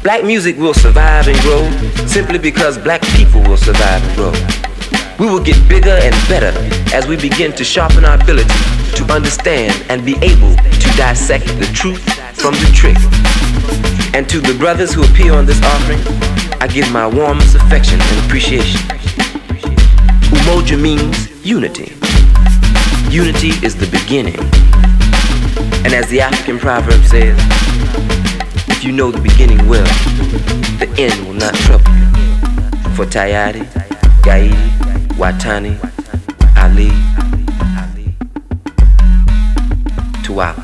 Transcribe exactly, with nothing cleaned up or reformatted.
Black music will survive and grow simply because black people will survive and grow. We will get bigger and better as we begin to sharpen our ability to understand and be able to dissect the truth from the trick. And to the brothers who appear on this offering, I give my warmest affection and appreciation. Umoja means unity. Unity is the beginning. And as the African proverb says, if you know the beginning well, the end will not trouble you. For Tayari, Gaidi, Watani, Ali, Tuwapa.